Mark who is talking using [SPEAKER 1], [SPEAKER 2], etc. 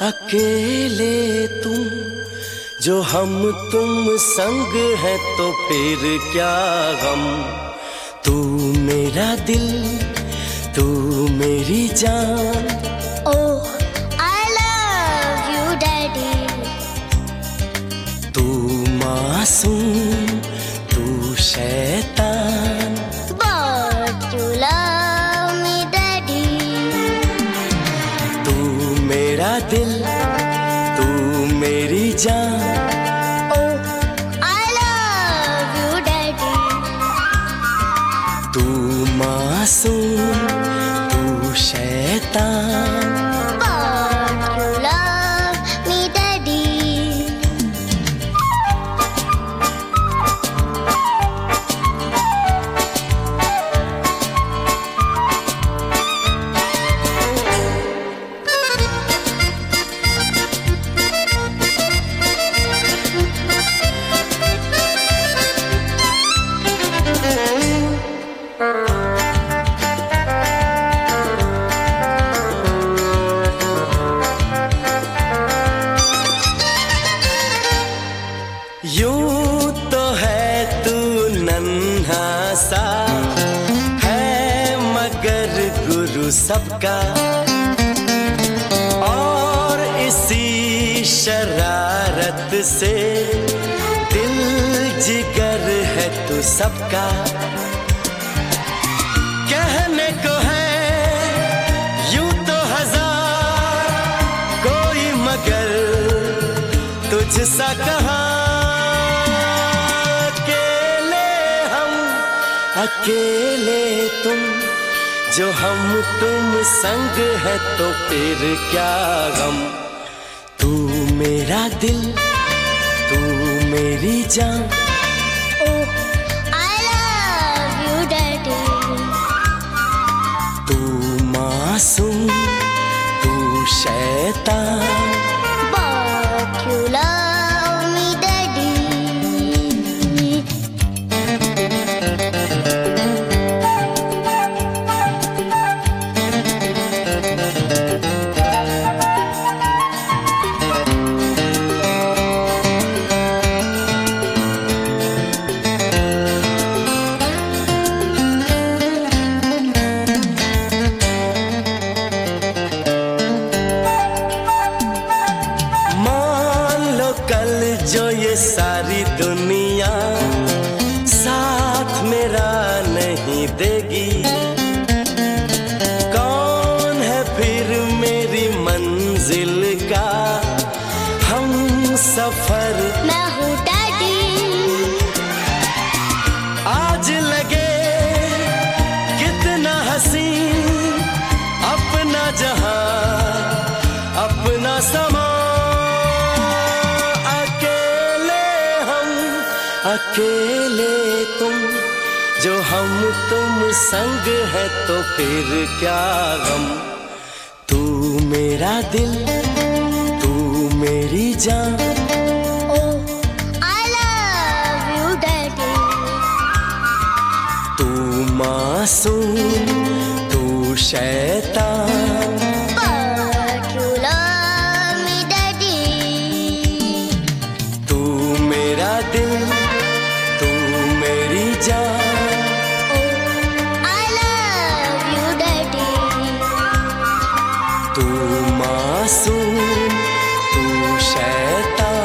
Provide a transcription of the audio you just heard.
[SPEAKER 1] अकेले तुम जो हम तुम संग है तो फिर क्या गम। तू मेरा दिल, तू मेरी जान।
[SPEAKER 2] Oh, I love you, Daddy.
[SPEAKER 1] तू मासूम, तू शैतान।
[SPEAKER 2] But you love me, Daddy.
[SPEAKER 1] तू मेरा दिल, तू मेरी जान।
[SPEAKER 2] Oh, I love you, Daddy.
[SPEAKER 1] तू मासूम, तू शैतान।
[SPEAKER 2] But you love me, Daddy.
[SPEAKER 1] यूं तो है तू नन्हा सा, है मगर गुरु सबका। और इसी शरारत से दिल जिगर है तू सबका। कहने को है यूं तो हजार, कोई मगर तुझसा कहाँ। अकेले तुम जो हम तुम संग है तो फिर क्या गम। तू मेरा दिल, तू मेरी जान।
[SPEAKER 2] Oh, I love you, Daddy.
[SPEAKER 1] तू मासूम, तू शैतान।
[SPEAKER 2] But you love me, Daddy.
[SPEAKER 1] कल जो ये सारी दुनिया साथ मेरा नहीं देगी, कौन है फिर मेरी मंजिल का हम सफर।
[SPEAKER 2] मैं हूँ डैडी।
[SPEAKER 1] आज लगे कितना हसी अपना जहां अपना समा। अकेले तुम जो हम तुम संग है तो फिर क्या गम। तू मेरा दिल, तू मेरी जान।
[SPEAKER 2] Oh, I love you, Daddy.
[SPEAKER 1] तू मासूम, तू शैतान।
[SPEAKER 2] But you love me, Daddy.
[SPEAKER 1] तू मेरा दिल, तू मेरी जान।
[SPEAKER 2] Oh, I love you, Daddy.
[SPEAKER 1] तू मासूम, तू शैतान।